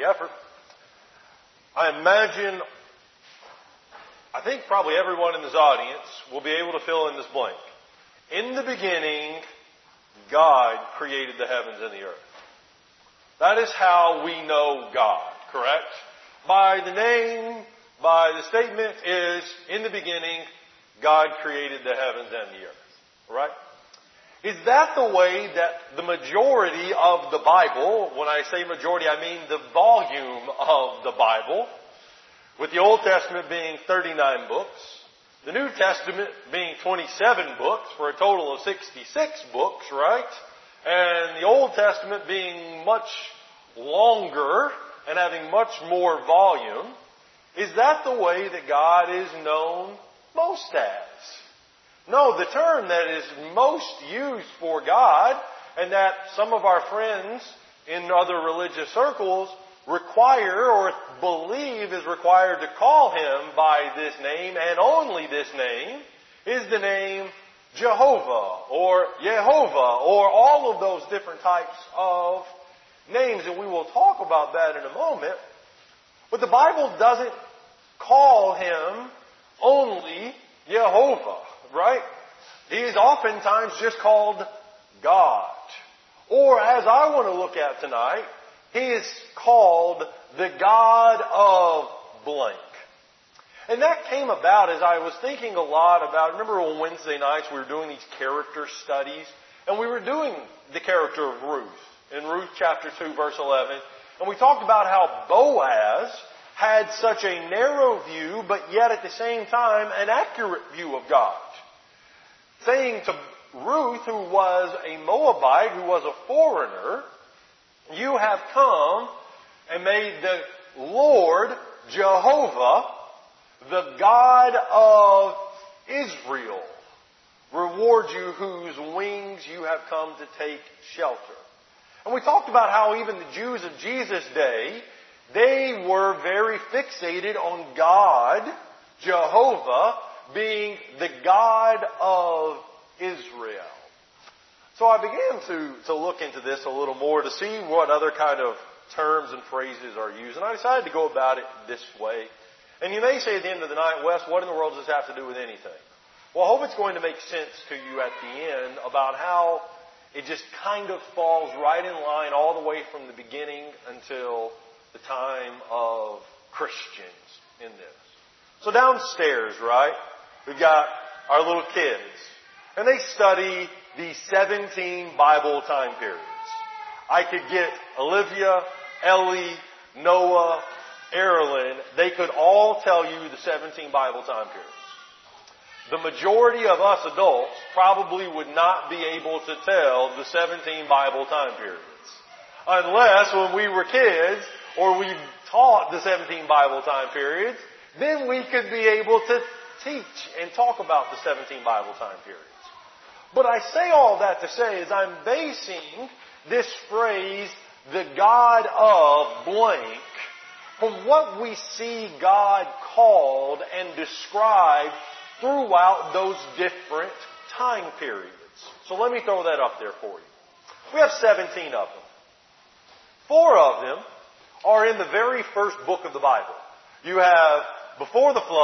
any effort. I think probably everyone in this audience will be able to fill in this blank. In the beginning, God created the heavens and the earth. That is how we know God, correct? By the name, by the statement is, in the beginning, God created the heavens and the earth. Right? Is that the way that the majority of the Bible, when I say majority, I mean the volume of the Bible, with the Old Testament being 39 books, the New Testament being 27 books for a total of 66 books, right? And the Old Testament being much longer and having much more volume. Is that the way that God is known most as? No, the term that is most used for God, and that some of our friends in other religious circles require or believe is required to call Him by this name and only this name, is the name Jehovah or Yehovah or all of those different types of names, and we will talk about that in a moment. But the Bible doesn't call Him only Yehovah, right? He is oftentimes just called God. Or as I want to look at tonight, He is called the God of blank. And that came about as I was thinking a lot about, remember on Wednesday nights we were doing these character studies, and we were doing the character of Ruth in Ruth chapter 2 verse 11, and we talked about how Boaz had such a narrow view, but yet at the same time an accurate view of God. Saying to Ruth, who was a Moabite, who was a foreigner, you have come and made the Lord Jehovah, the God of Israel, reward you whose wings you have come to take shelter. And we talked about how even the Jews of Jesus' day, they were very fixated on God, Jehovah, being the God of Israel. So I began to look into this a little more to see what other kind of terms and phrases are used. And I decided to go about it this way. And you may say at the end of the night, Wes, what in the world does this have to do with anything? Well, I hope it's going to make sense to you at the end about how it just kind of falls right in line all the way from the beginning until the time of Christians in this. So downstairs, right, we've got our little kids. And they study the 17 Bible time periods. I could get Olivia, Ellie, Noah, Erilyn. They could all tell you the 17 Bible time periods. The majority of us adults probably would not be able to tell the 17 Bible time periods. Unless when we were kids or we taught the 17 Bible time periods, then we could be able to teach and talk about the 17 Bible time periods. But I say all that to say is I'm basing this phrase, the God of blank, from what we see God called and described throughout those different time periods. So let me throw that up there for you. We have 17 of them. 4 of them are in the very first book of the Bible. You have before the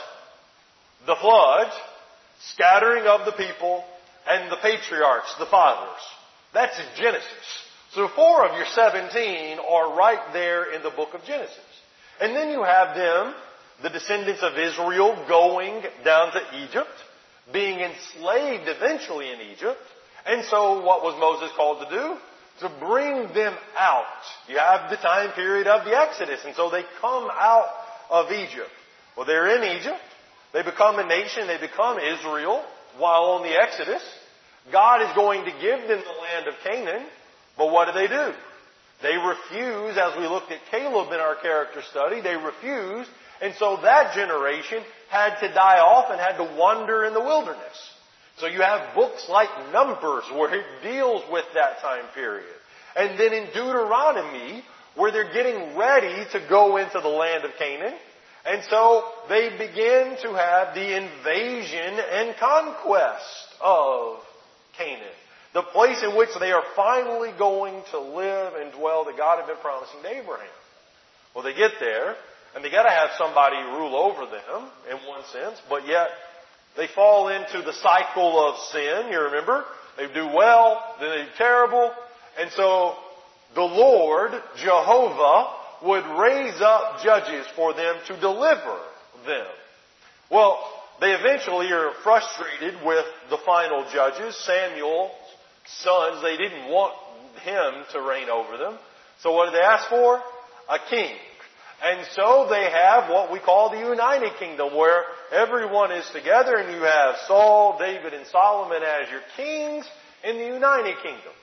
floods, scattering of the people, and the patriarchs, the fathers. That's in Genesis. So 4 of your 17 are right there in the book of Genesis. And then you have them, the descendants of Israel, going down to Egypt, being enslaved eventually in Egypt. And so what was Moses called to do? To bring them out. You have the time period of the Exodus. And so they come out of Egypt. Well, they're in Egypt. They become a nation. They become Israel while on the Exodus. God is going to give them the land of Canaan. But what do? They refuse, as we looked at Caleb in our character study, they refused. And so that generation had to die off and had to wander in the wilderness. So you have books like Numbers where it deals with that time period. And then in Deuteronomy where they're getting ready to go into the land of Canaan. And so they begin to have the invasion and conquest of Canaan. The place in which they are finally going to live and dwell that God had been promising to Abraham. Well, they get there, and they got to have somebody rule over them, in one sense, but yet they fall into the cycle of sin, you remember? They do well, then they do terrible, and so the Lord, Jehovah, would raise up judges for them to deliver them. Well, they eventually are frustrated with the final judges, Samuel's sons. They didn't want him to reign over them. So what did they ask for? A king. And so they have what we call the United Kingdom, where everyone is together and you have Saul, David, and Solomon as your kings in the United Kingdom.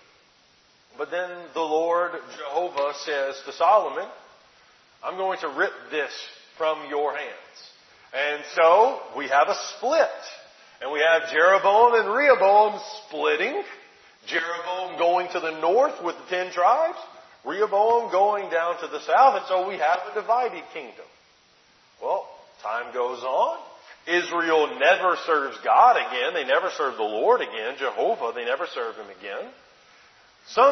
But then the Lord, Jehovah, says to Solomon, I'm going to rip this from your hands. And so we have a split. And we have Jeroboam and Rehoboam splitting. Jeroboam going to the north with the 10 tribes. Rehoboam going down to the south. And so we have a divided kingdom. Well, time goes on. Israel never serves God again. They never serve the Lord again. Jehovah, they never serve Him again. Some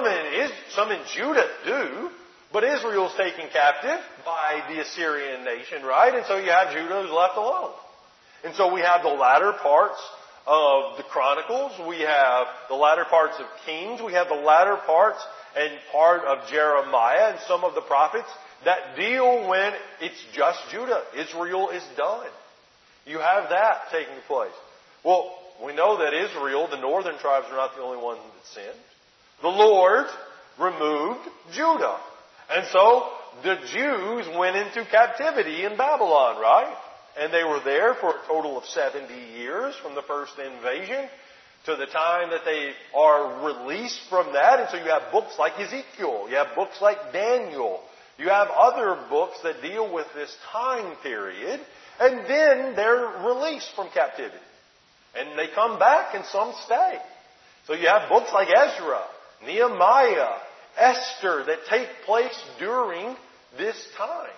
in Judah do. But Israel's taken captive by the Assyrian nation, right? And so you have Judah who's left alone. And so we have the latter parts of the Chronicles. We have the latter parts of Kings. We have the latter parts and part of Jeremiah and some of the prophets that deal when it's just Judah. Israel is done. You have that taking place. Well, we know that Israel, the northern tribes, are not the only ones that sinned. The Lord removed Judah. And so the Jews went into captivity in Babylon, right? And they were there for a total of 70 years from the first invasion to the time that they are released from that. And so you have books like Ezekiel. You have books like Daniel. You have other books that deal with this time period. And then they're released from captivity. And they come back and some stay. So you have books like Ezra, Nehemiah, Esther that take place during this time.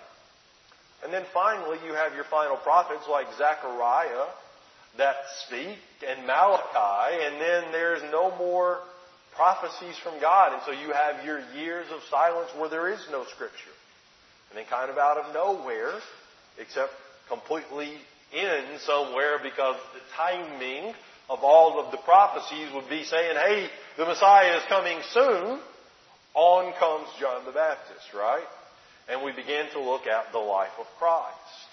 And then finally you have your final prophets like Zechariah that speak and Malachi, and then there's no more prophecies from God. And so you have your years of silence where there is no Scripture. And then kind of out of nowhere, except completely in somewhere because the timing of all of the prophecies would be saying, hey, the Messiah is coming soon. On comes John the Baptist, right? And we begin to look at the life of Christ.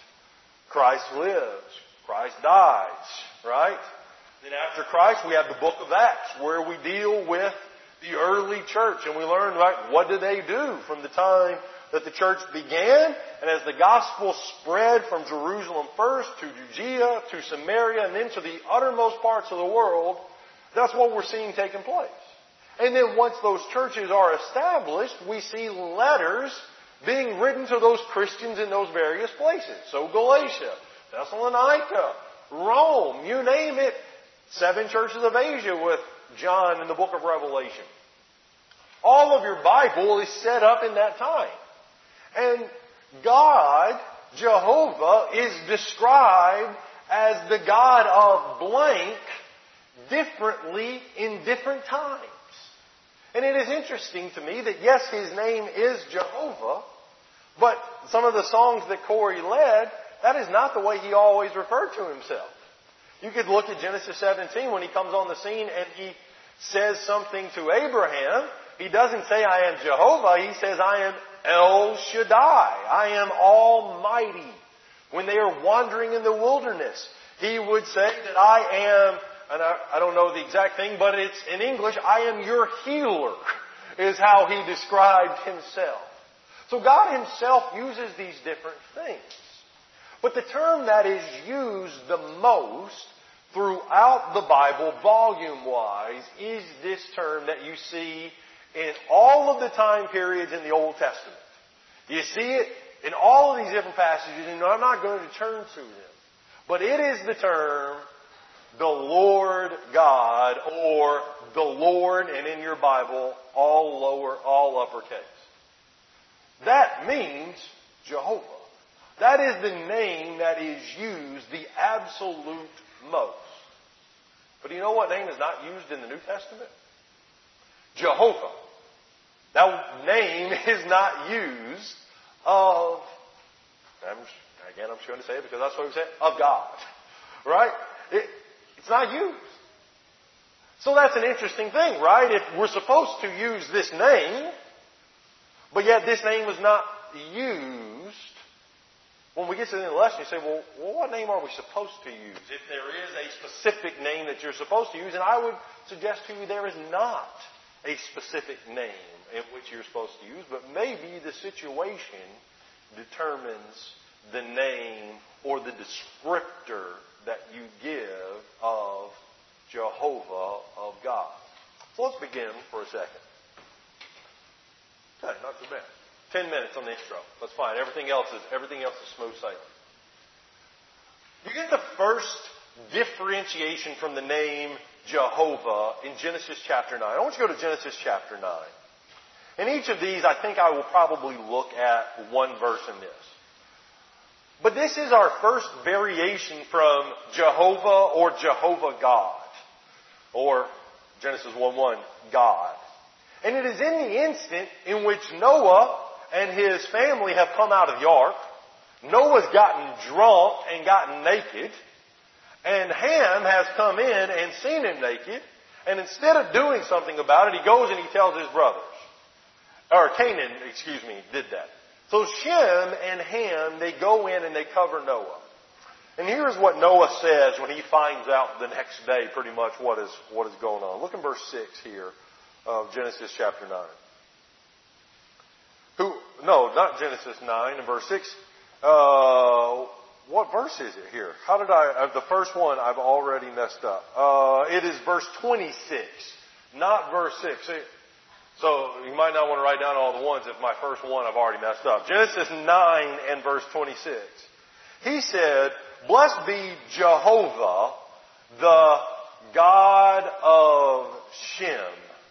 Christ lives. Christ dies, right? Then after Christ, we have the book of Acts, where we deal with the early church. And we learn, right, what did they do from the time that the church began? And as the gospel spread from Jerusalem first to Judea, to Samaria, and then to the uttermost parts of the world, that's what we're seeing taking place. And then once those churches are established, we see letters being written to those Christians in those various places. So Galatia, Thessalonica, Rome, you name it. 7 churches of Asia with John in the book of Revelation. All of your Bible is set up in that time. And God, Jehovah, is described as the God of blank differently in different times. And it is interesting to me that, yes, His name is Jehovah, but some of the songs that Corey led, that is not the way He always referred to Himself. You could look at Genesis 17 when He comes on the scene and He says something to Abraham. He doesn't say, I am Jehovah. He says, I am El Shaddai. I am Almighty. When they are wandering in the wilderness, He would say that I am, and I don't know the exact thing, but it's in English, I am your healer, is how He described Himself. So God Himself uses these different things. But the term that is used the most throughout the Bible, volume-wise, is this term that you see in all of the time periods in the Old Testament. You see it in all of these different passages, and I'm not going to turn to them. But it is the term, the Lord God, or the Lord, and in your Bible, all lower, all uppercase. That means Jehovah. That is the name that is used the absolute most. But do you know what name is not used in the New Testament? Jehovah. That name is not used of just going to say it because that's what we say, of God. Right? It's not used. So that's an interesting thing, right? If we're supposed to use this name, but yet this name was not used, when we get to the end of the lesson, you say, well, what name are we supposed to use? If there is a specific name that you're supposed to use, and I would suggest to you there is not a specific name in which you're supposed to use, but maybe the situation determines the name or the descriptor that you give of Jehovah, of God. So let's begin for a second. Okay, not too bad. 10 minutes on the intro. That's fine. Everything else is smooth sailing. You get the first differentiation from the name Jehovah in Genesis chapter 9. I want you to go to Genesis chapter 9. In each of these, I think I will probably look at one verse in this. But this is our first variation from Jehovah or Jehovah God. Or Genesis 1:1, God. And it is in the instant in which Noah and his family have come out of the ark. Noah's gotten drunk and gotten naked. And Ham has come in and seen him naked. And instead of doing something about it, he goes and he tells his brothers. Or Canaan, did that. So Shem and Ham, they go in and they cover Noah. And here's what Noah says when he finds out the next day pretty much what is going on. Look in verse 6 here of Genesis chapter 9. Not Genesis 9, in verse 6. What verse is it here? The first one I've already messed up. It is verse 26, not verse 6. So you might not want to write down all the ones if my first one I've already messed up. Genesis 9 and verse 26. He said, "Blessed be Jehovah, the God of Shem."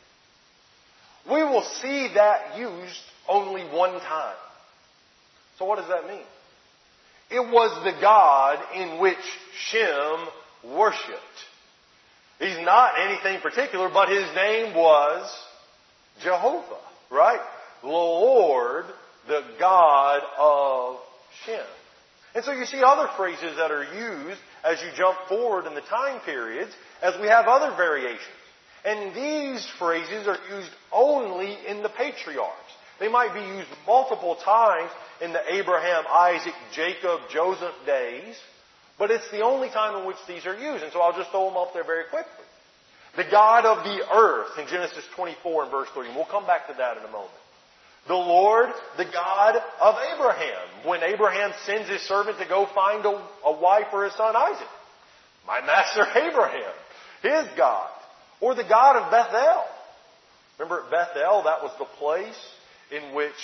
We will see that used only one time. So what does that mean? It was the God in which Shem worshipped. He's not anything particular, but his name was Jehovah, right? The Lord, the God of Shem. And so you see other phrases that are used as you jump forward in the time periods, as we have other variations. And these phrases are used only in the patriarchs. They might be used multiple times in the Abraham, Isaac, Jacob, Joseph days, but it's the only time in which these are used. And so I'll just throw them up there very quickly. The God of the earth in Genesis 24 and verse 3. And we'll come back to that in a moment. The Lord, the God of Abraham. When Abraham sends his servant to go find a wife for his son Isaac. My master Abraham, his God. Or the God of Bethel. Remember at Bethel, that was the place in which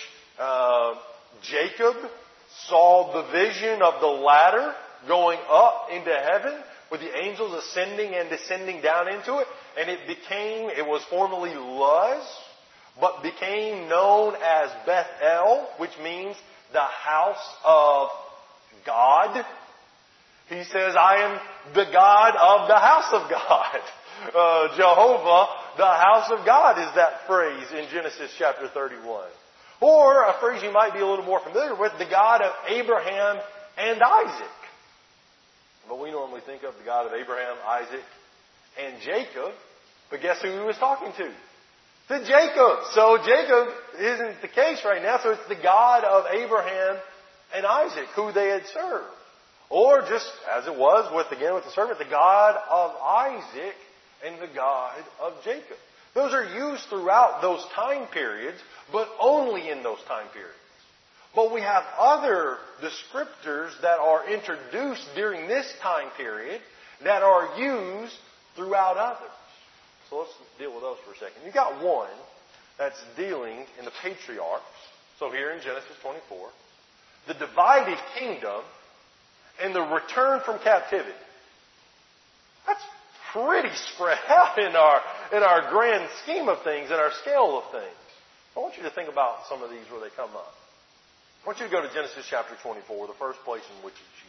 Jacob saw the vision of the ladder going up into heaven with the angels ascending and descending down into it. And it was formerly Luz, but became known as Bethel, which means the house of God. He says, I am the God of the house of God. Jehovah, the house of God is that phrase in Genesis chapter 31. Or a phrase you might be a little more familiar with, the God of Abraham and Isaac. But we normally think of the God of Abraham, Isaac, and Jacob. But guess who he was talking to? To Jacob. So Jacob isn't the case right now. So it's the God of Abraham and Isaac who they had served. Or just as it was with the servant, the God of Isaac and the God of Jacob. Those are used throughout those time periods, but only in those time periods. But we have other descriptors that are introduced during this time period that are used throughout others. So let's deal with those for a second. You've got one that's dealing in the patriarchs. So here in Genesis 24, the divided kingdom and the return from captivity. That's pretty spread out in our grand scheme of things, in our scale of things. I want you to think about some of these where they come up. I want you to go to Genesis chapter 24, the first place in which it's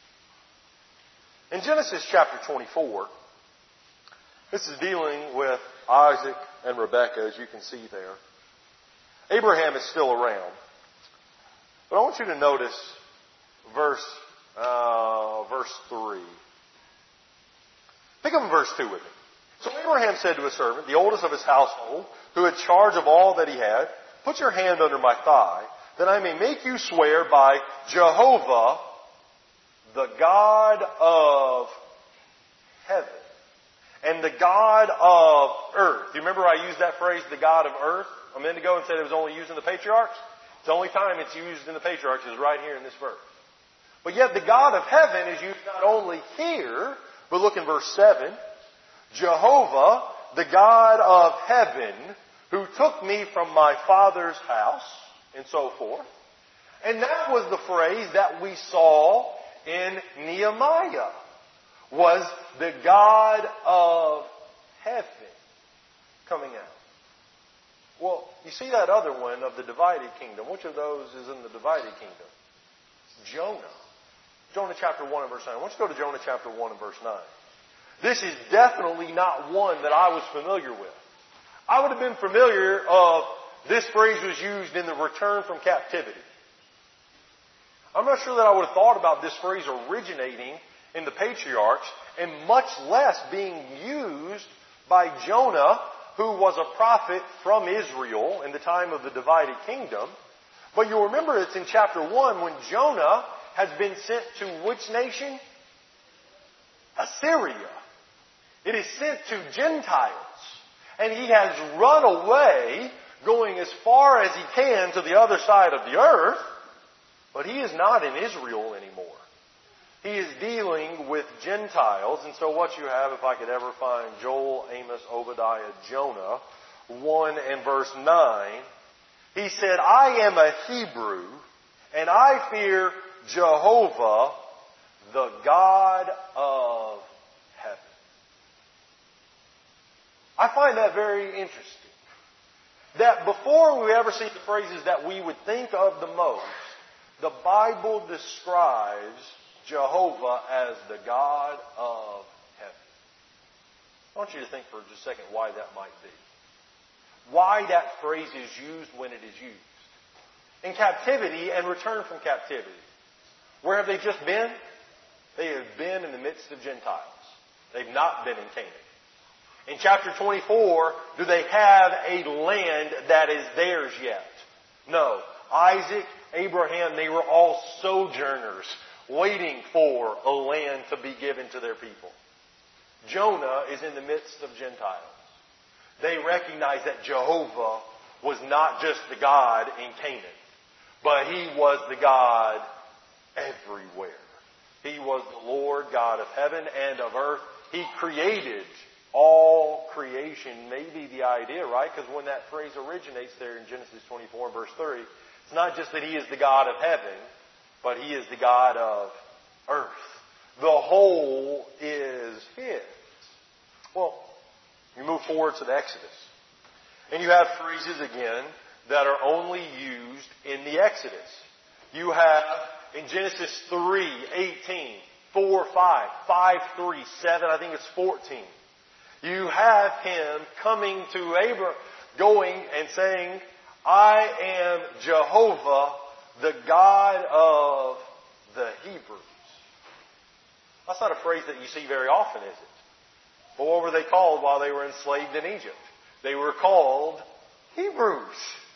used. In Genesis chapter 24, this is dealing with Isaac and Rebekah, as you can see there. Abraham is still around. But I want you to notice verse verse 3. Pick up in verse 2 with me. So Abraham said to his servant, the oldest of his household, who had charge of all that he had, put your hand under my thigh, that I may make you swear by Jehovah, the God of heaven, and the God of earth. Do you remember I used that phrase, the God of earth, a minute ago and said it was only used in the patriarchs? It's the only time it's used in the patriarchs is right here in this verse. But yet the God of heaven is used not only here, but look in verse 7. Jehovah, the God of heaven, who took me from my father's house, and so forth. And that was the phrase that we saw in Nehemiah, was the God of heaven coming out. Well, you see that other one of the divided kingdom. Which of those is in the divided kingdom? Jonah. Jonah chapter 1 and verse 9. I want you to go to Jonah chapter 1 and verse 9. This is definitely not one that I was familiar with. I would have been familiar of this phrase was used in the return from captivity. I'm not sure that I would have thought about this phrase originating in the patriarchs and much less being used by Jonah, who was a prophet from Israel in the time of the divided kingdom. But you'll remember it's in chapter 1 when Jonah has been sent to which nation? Assyria. It is sent to Gentiles. And he has run away, going as far as he can to the other side of the earth. But he is not in Israel anymore. He is dealing with Gentiles. And so what you have, if I could ever find Joel, Amos, Obadiah, Jonah, 1 and verse 9, he said, I am a Hebrew, and I fear Jehovah, the God of heaven. I find that very interesting. That before we ever see the phrases that we would think of the most, the Bible describes Jehovah as the God of heaven. I want you to think for just a second why that might be. Why that phrase is used when it is used. In captivity and return from captivity. Where have they just been? They have been in the midst of Gentiles. They've not been in Canaan. In chapter 24, do they have a land that is theirs yet? No. Isaac, Abraham, they were all sojourners waiting for a land to be given to their people. Jonah is in the midst of Gentiles. They recognize that Jehovah was not just the God in Canaan, but He was the God everywhere. He was the Lord God of heaven and of earth. He created all creation. Maybe the idea, right? Because when that phrase originates there in Genesis 24 verse 3, it's not just that He is the God of heaven, but He is the God of earth. The whole is His. Well, you move forward to the Exodus. And you have phrases again that are only used in the Exodus. You have in Genesis 3:18, 4:5, 5:3, 7, I think it's 14. You have him coming to Abraham, going and saying, I am Jehovah, the God of the Hebrews. That's not a phrase that you see very often, is it? But what were they called while they were enslaved in Egypt? They were called Hebrews.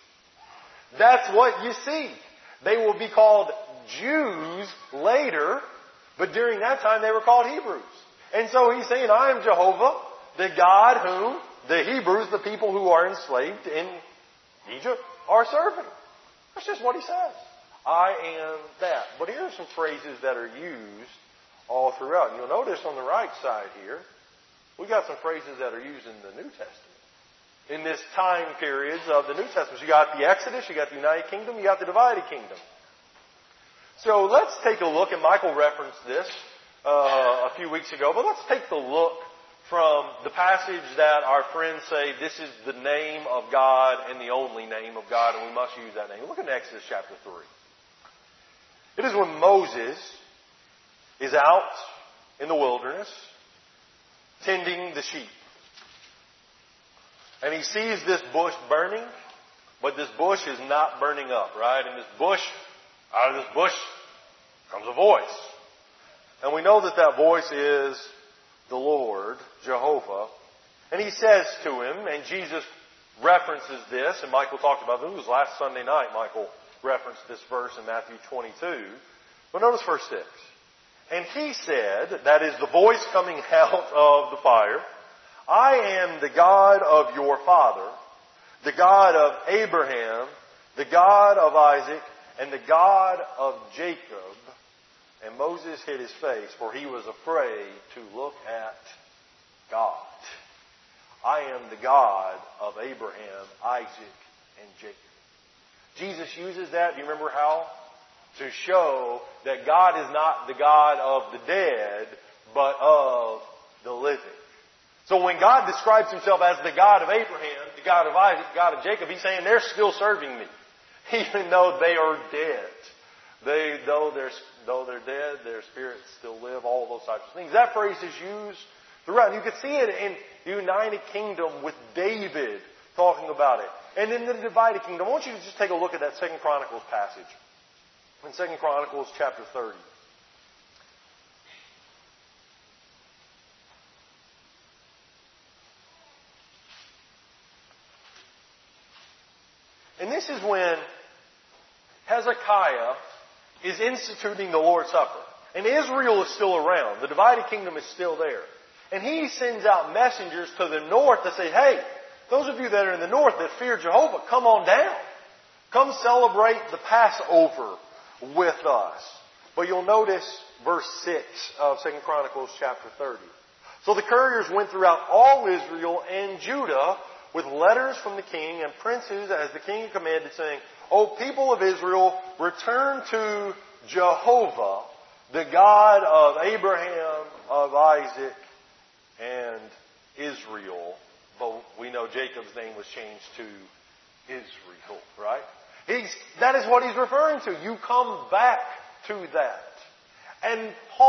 That's what you see. They will be called Jews later, but during that time they were called Hebrews. And so he's saying, I am Jehovah, the God whom the Hebrews, the people who are enslaved in Egypt, are serving. That's just what he says. I am that. But here are some phrases that are used all throughout. And you'll notice on the right side here, we got some phrases that are used in the New Testament. In this time periods of the New Testament. You got the Exodus, you got the United Kingdom, you got the divided kingdom. So let's take a look, and Michael referenced this a few weeks ago, but let's take the look from the passage that our friends say this is the name of God and the only name of God, and we must use that name. Look at Exodus chapter 3. It is when Moses is out in the wilderness tending the sheep. And he sees this bush burning, but this bush is not burning up, right? And this bush, out of this bush comes a voice. And we know that that voice is the Lord, Jehovah. And he says to him, and Jesus references this, and Michael talked about it. It was last Sunday night Michael referenced this verse in Matthew 22. But notice verse 6. And he said, that is the voice coming out of the fire, I am the God of your father, the God of Abraham, the God of Isaac, and the God of Jacob. And Moses hid his face, for he was afraid to look at God. I am the God of Abraham, Isaac, and Jacob. Jesus uses that, do you remember how? To show that God is not the God of the dead, but of the living. So when God describes himself as the God of Abraham, the God of Isaac, the God of Jacob, he's saying they're still serving me, even though they are dead. Though they're dead, their spirits still live, all those types of things. That phrase is used throughout. You can see it in the United Kingdom with David talking about it. And in the divided kingdom, I want you to just take a look at that 2 Chronicles passage. In 2 Chronicles chapter 30. And this is when Hezekiah is instituting the Lord's Supper. And Israel is still around. The divided kingdom is still there. And he sends out messengers to the north to say, hey, those of you that are in the north that fear Jehovah, come on down. Come celebrate the Passover with us. But you'll notice verse 6 of 2 Chronicles chapter 30. So the couriers went throughout all Israel and Judah with letters from the king and princes as the king commanded, saying, O people of Israel, return to Jehovah, the God of Abraham, of Isaac, and Israel. But we know Jacob's name was changed to Israel, right? That is what he's referring to. You come back to that. And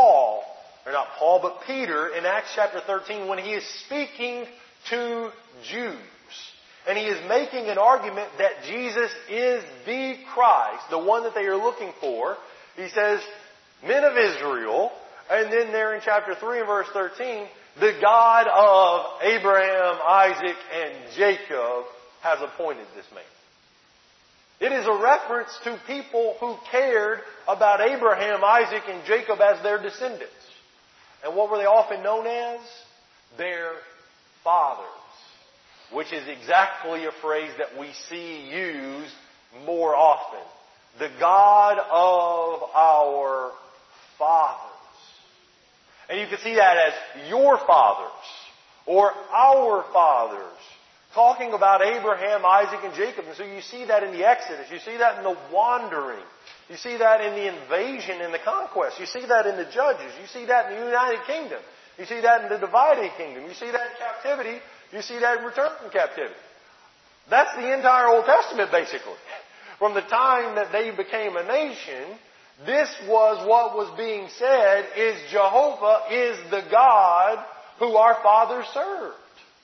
Peter in Acts chapter 13, when he is speaking to Jews, and he is making an argument that Jesus is the Christ, the one that they are looking for, he says, men of Israel, and then there in chapter 3 and verse 13, the God of Abraham, Isaac, and Jacob has appointed this man. It is a reference to people who cared about Abraham, Isaac, and Jacob as their descendants. And what were they often known as? Their fathers. Which is exactly a phrase that we see used more often. The God of our fathers. And you can see that as your fathers or our fathers. Talking about Abraham, Isaac, and Jacob. And so you see that in the Exodus. You see that in the wandering. You see that in the invasion and the conquest. You see that in the Judges. You see that in the United Kingdom. You see that in the divided kingdom. You see that in captivity. You see that in return from captivity. That's the entire Old Testament, basically. From the time that they became a nation, this was what was being said, is Jehovah is the God who our fathers served.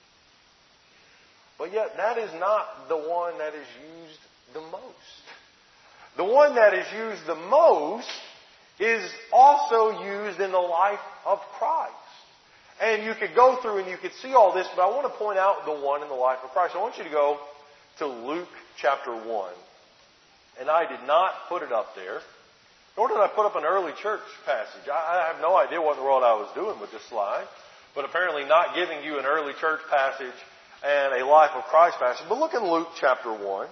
But yet that is not the one that is used the most. The one that is used the most is also used in the life of Christ. And you could go through and you could see all this, but I want to point out the one in the life of Christ. I want you to go to Luke chapter 1. And I did not put it up there, nor did I put up an early church passage. I have no idea what in the world I was doing with this slide, but apparently not giving you an early church passage and a life of Christ passage. But look in Luke chapter 1.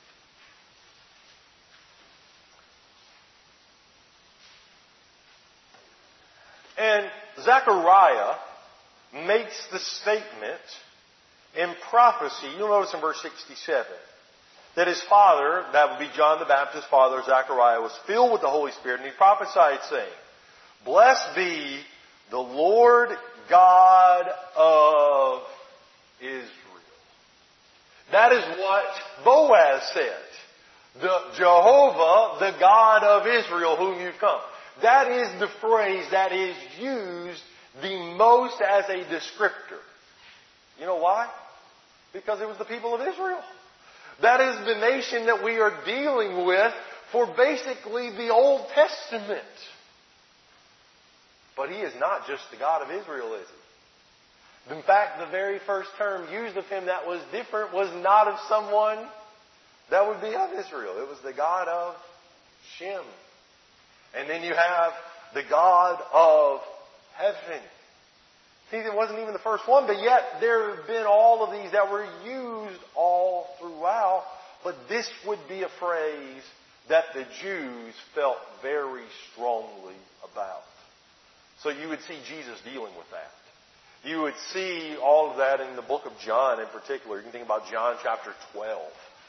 And Zechariah makes the statement in prophecy. You'll notice in verse 67 that his father, that would be John the Baptist's father, Zechariah, was filled with the Holy Spirit, and he prophesied saying, Blessed be the Lord God of Israel. That is what Boaz said. The Jehovah, the God of Israel, whom you've come. That is the phrase that is used the most as a descriptor. You know why? Because it was the people of Israel. That is the nation that we are dealing with for basically the Old Testament. But He is not just the God of Israel, is He? In fact, the very first term used of Him that was different was not of someone that would be of Israel. It was the God of Shem. And then you have the God of heaven. See, it wasn't even the first one, but yet there have been all of these that were used all throughout. But this would be a phrase that the Jews felt very strongly about. So you would see Jesus dealing with that. You would see all of that in the book of John in particular. You can think about John chapter 12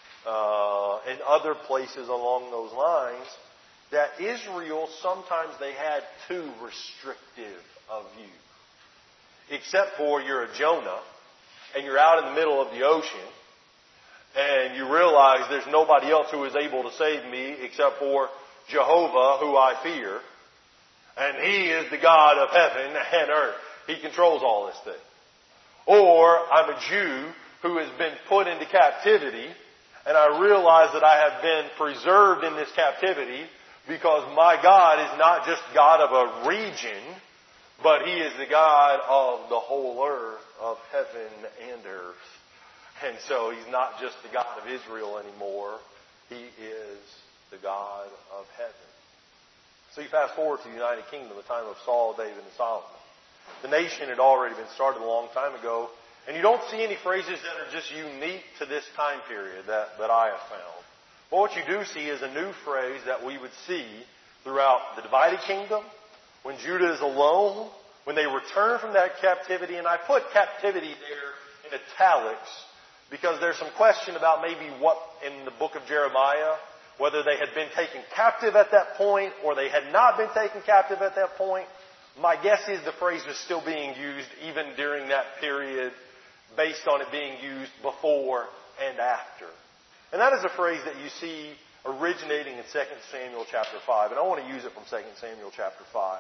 and other places along those lines, that Israel, sometimes they had too restrictive a view. Except for you're a Jonah and you're out in the middle of the ocean and you realize there's nobody else who is able to save me except for Jehovah, who I fear. And He is the God of heaven and earth. He controls all this thing. Or I'm a Jew who has been put into captivity, and I realize that I have been preserved in this captivity because my God is not just God of a region, but He is the God of the whole earth, of heaven and earth. And so He's not just the God of Israel anymore. He is the God of heaven. So you fast forward to the United Kingdom, the time of Saul, David, and Solomon. The nation had already been started a long time ago. And you don't see any phrases that are just unique to this time period that I have found. But what you do see is a new phrase that we would see throughout the divided kingdom, when Judah is alone, when they return from that captivity. And I put captivity there in italics because there's some question about maybe what in the book of Jeremiah, whether they had been taken captive at that point or they had not been taken captive at that point. My guess is the phrase is still being used even during that period, based on it being used before and after. And that is a phrase that you see originating in 2 Samuel chapter 5. And I want to use it from 2 Samuel chapter 5.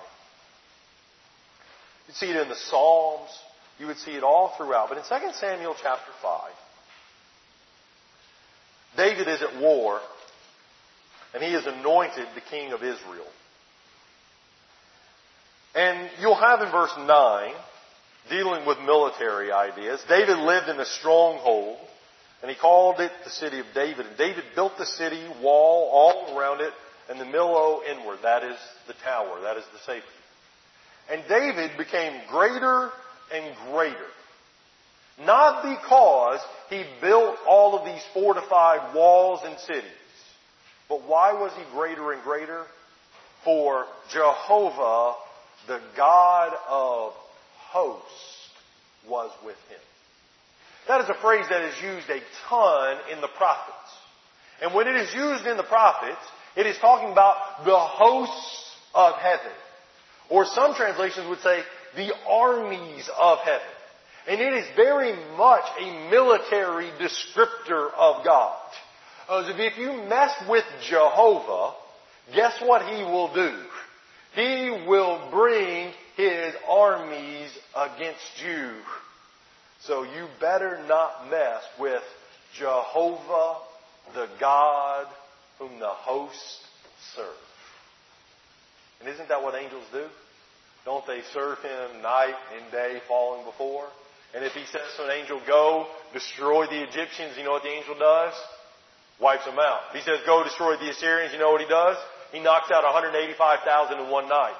You'd see it in the Psalms. You would see it all throughout. But in 2 Samuel chapter 5, David is at war, and he is anointed the king of Israel. And you'll have in verse 9, dealing with military ideas, David lived in a stronghold, and he called it the city of David. And David built the city wall all around it, and the millow inward. That is the tower. That is the safety. And David became greater and greater. Not because he built all of these fortified walls and cities. But why was he greater and greater? For Jehovah, the God of hosts, was with him. That is a phrase that is used a ton in the prophets. And when it is used in the prophets, it is talking about the hosts of heaven. Or some translations would say the armies of heaven. And it is very much a military descriptor of God. If you mess with Jehovah, guess what He will do? He will bring His armies against you. So you better not mess with Jehovah, the God whom the hosts serve. And isn't that what angels do? Don't they serve Him night and day falling before? And if He says to an angel, go destroy the Egyptians, you know what the angel does? Wipes them out. If He says, go destroy the Assyrians, you know what He does? He knocks out 185,000 in one night.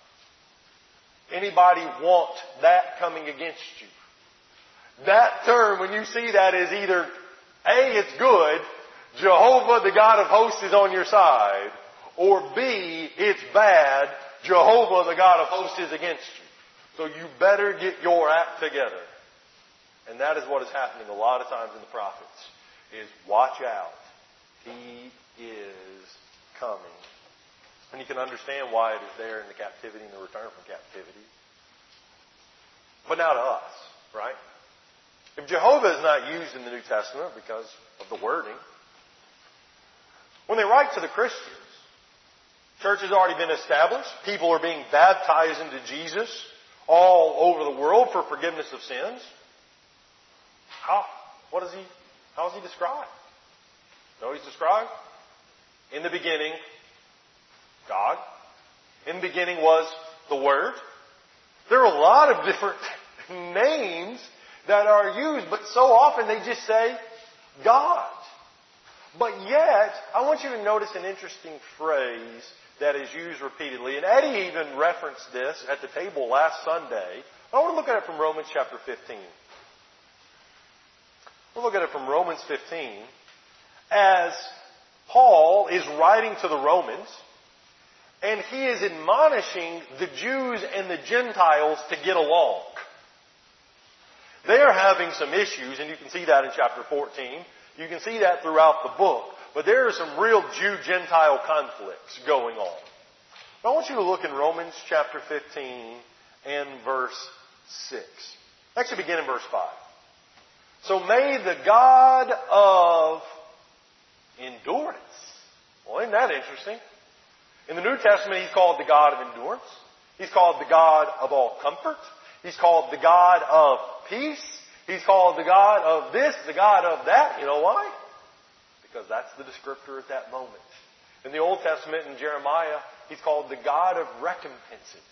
Anybody want that coming against you? That term, when you see that, is either A, it's good, Jehovah, the God of hosts, is on your side, or B, it's bad, Jehovah, the God of hosts, is against you. So you better get your act together. And that is what is happening a lot of times in the prophets, is watch out. He is coming. And you can understand why it is there in the captivity and the return from captivity. But now to us, right? If Jehovah is not used in the New Testament because of the wording, when they write to the Christians, church has already been established. People are being baptized into Jesus all over the world for forgiveness of sins. How is He described? You know He's described? In the beginning, God. In the beginning was the Word. There are a lot of different names that are used, but so often they just say God. But yet, I want you to notice an interesting phrase that is used repeatedly. And Eddie even referenced this at the table last Sunday. I want to look at it from Romans chapter 15. We'll look at it from Romans 15 as Paul is writing to the Romans, and he is admonishing the Jews and the Gentiles to get along. They are having some issues, and you can see that in chapter 14. You can see that throughout the book. But there are some real Jew-Gentile conflicts going on. But I want you to look in Romans chapter 15 and verse 6. Actually begin in verse 5. So may the God of endurance. Well, isn't that interesting? In the New Testament, He's called the God of endurance. He's called the God of all comfort. He's called the God of peace. He's called the God of this, the God of that. You know why? Because that's the descriptor at that moment. In the Old Testament, in Jeremiah, He's called the God of recompenses.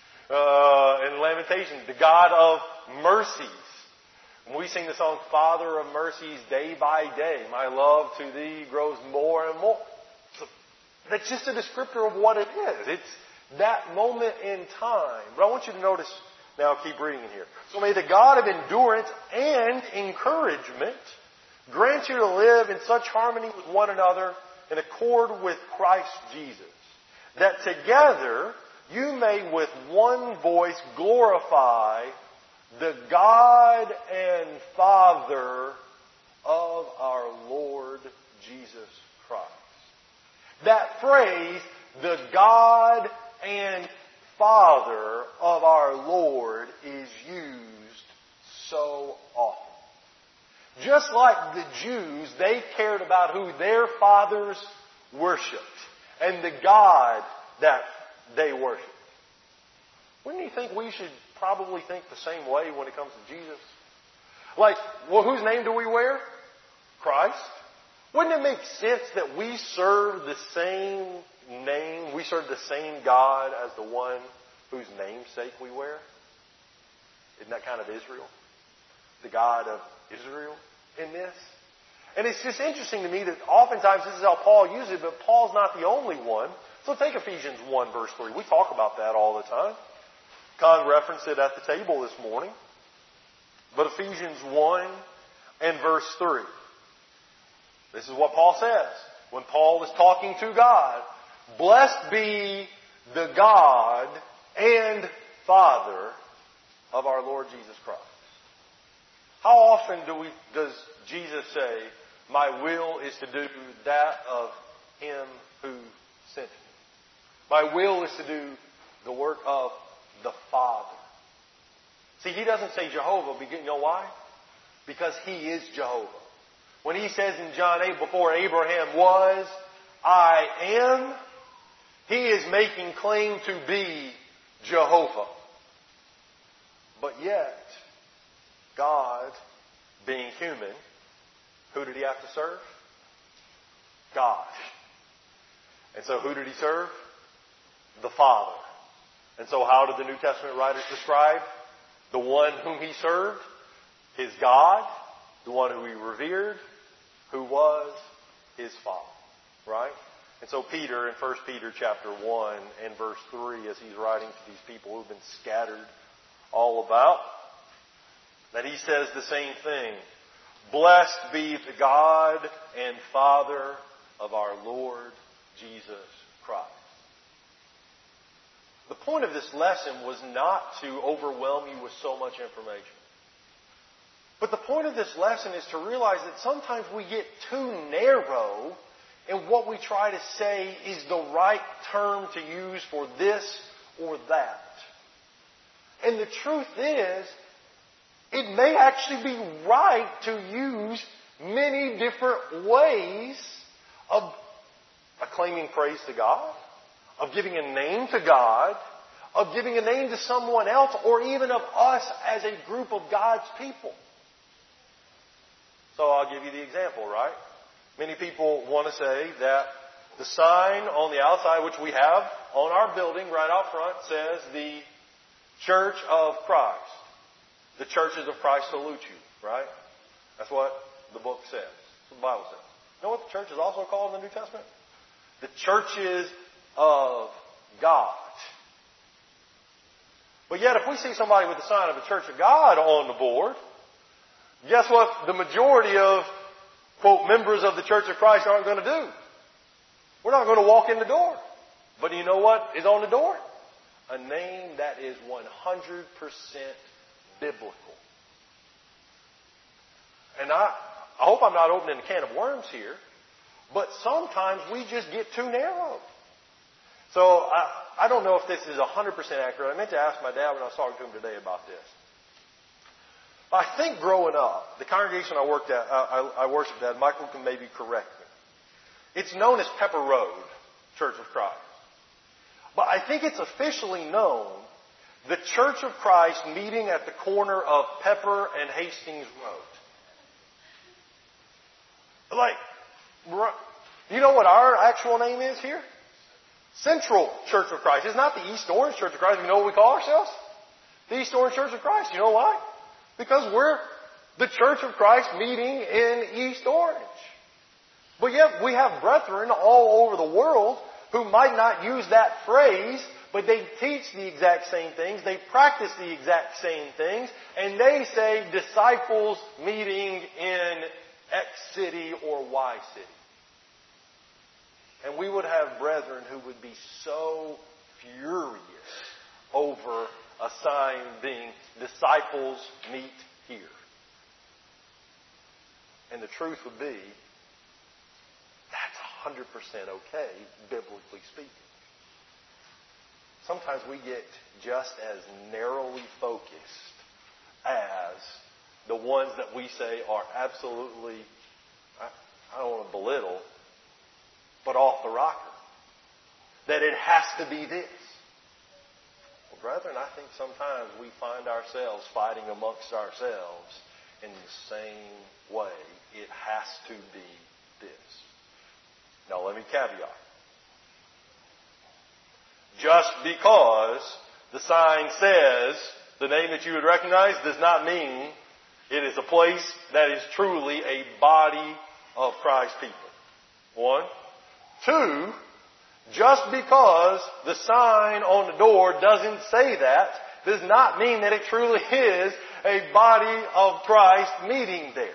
In Lamentations, the God of mercies. When we sing the song, Father of mercies, day by day, my love to Thee grows more and more. So that's just a descriptor of what it is. It's that moment in time. But I want you to notice, now keep reading in here. So may the God of endurance and encouragement grant you to live in such harmony with one another in accord with Christ Jesus, that together you may with one voice glorify the God and Father of our Lord Jesus Christ. That phrase, the God and Father of our Lord, is used so often. Just like the Jews, they cared about who their fathers worshipped and the God that they worshipped. Wouldn't you think we should probably think the same way when it comes to Jesus? Like, well, whose name do we wear? Christ. Wouldn't it make sense that we serve the same name, we serve the same God as the one whose namesake we wear? Isn't that kind of Israel? The God of Israel in this? And it's just interesting to me that oftentimes this is how Paul uses it, but Paul's not the only one. So take Ephesians 1 verse 3. We talk about that all the time. Con referenced it at the table this morning. But Ephesians 1 and verse 3. This is what Paul says. When Paul is talking to God, blessed be the God and Father of our Lord Jesus Christ. How often does Jesus say, my will is to do that of Him who sent me? My will is to do the work of the Father. See, He doesn't say Jehovah. You know why? Because He is Jehovah. When He says in John 8, before Abraham was, I am, He is making claim to be Jehovah. But yet, God, being human, who did He have to serve? God. And so who did He serve? The Father. And so how did the New Testament writers describe the one whom He served? His God, the one who He revered, who was His Father. Right? And so Peter, in 1 Peter chapter 1 and verse 3, as he's writing to these people who've been scattered all about, that he says the same thing. Blessed be the God and Father of our Lord Jesus Christ. The point of this lesson was not to overwhelm you with so much information. But the point of this lesson is to realize that sometimes we get too narrow in what we try to say is the right term to use for this or that. And the truth is, it may actually be right to use many different ways of acclaiming praise to God, of giving a name to God, of giving a name to someone else, or even of us as a group of God's people. So I'll give you the example, right? Many people want to say that the sign on the outside, which we have on our building right out front, says the Church of Christ. The churches of Christ salute you, right? That's what the book says. That's what the Bible says. You know what the church is also called in the New Testament? The churches of God. But yet, if we see somebody with the sign of the Church of God on the board, guess what the majority of, quote, members of the Church of Christ aren't going to do? We're not going to walk in the door. But you know what is on the door? A name that is 100% biblical. And I hope I'm not opening a can of worms here, but sometimes we just get too narrow. So I don't know if this is 100% accurate. I meant to ask my dad when I was talking to him today about this. I think growing up, the congregation I worshiped at, Michael can maybe correct me. It's known as Pepper Road Church of Christ. But I think it's officially known the Church of Christ meeting at the corner of Pepper and Hastings Road. Like, you know what our actual name is here? Central Church of Christ. It's not the East Orange Church of Christ. You know what we call ourselves? The East Orange Church of Christ. You know why? Because we're the Church of Christ meeting in East Orange. But yet we have brethren all over the world who might not use that phrase, but they teach the exact same things. They practice the exact same things. And they say disciples meeting in X city or Y city. And we would have brethren who would be so furious over a sign being disciples meet here. And the truth would be, that's 100% okay, biblically speaking. Sometimes we get just as narrowly focused as the ones that we say are absolutely, I don't want to belittle, but off the rocker. That it has to be this. Well, brethren, I think sometimes we find ourselves fighting amongst ourselves in the same way. It has to be this. Now, let me caveat. Just because the sign says the name that you would recognize does not mean it is a place that is truly a body of Christ people. One. Two, just because the sign on the door doesn't say that does not mean that it truly is a body of Christ meeting there.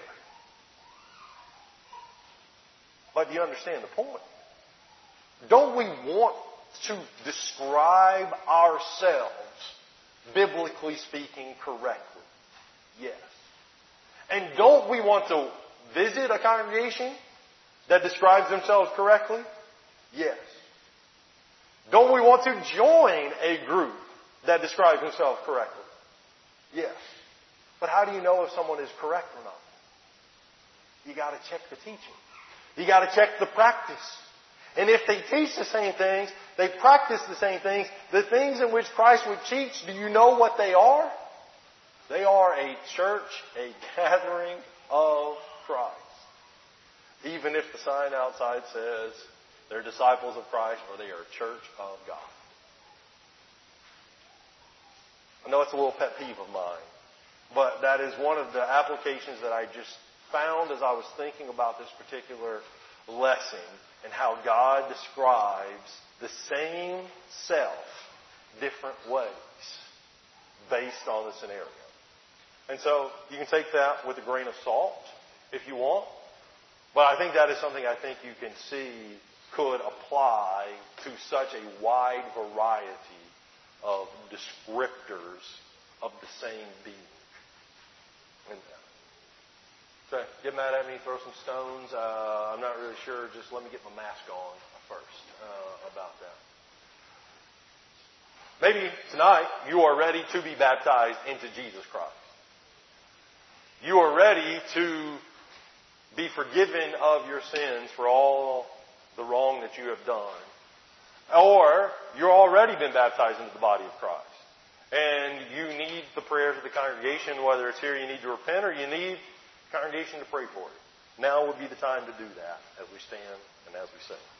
But do you understand the point? Don't we want to describe ourselves, biblically speaking, correctly? Yes. And don't we want to visit a congregation that describes themselves correctly? Yes. Don't we want to join a group that describes themselves correctly? Yes. But how do you know if someone is correct or not? You got to check the teaching. You got to check the practice. And if they teach the same things, they practice the same things, the things in which Christ would teach, do you know what they are? They are a church, a gathering of Christ. Even if the sign outside says they're disciples of Christ or they are a church of God. I know it's a little pet peeve of mine, but that is one of the applications that I just found as I was thinking about this particular lesson and how God describes the same self different ways based on the scenario. And so you can take that with a grain of salt if you want. But I think that is something I think you can see could apply to such a wide variety of descriptors of the same being. And so get mad at me, throw some stones. I'm not really sure. Just let me get my mask on first about that. Maybe tonight you are ready to be baptized into Jesus Christ. You are ready to be forgiven of your sins for all the wrong that you have done. Or you're already been baptized into the body of Christ. And you need the prayers of the congregation, whether it's here you need to repent or you need the congregation to pray for you. Now would be the time to do that as we stand and as we sing.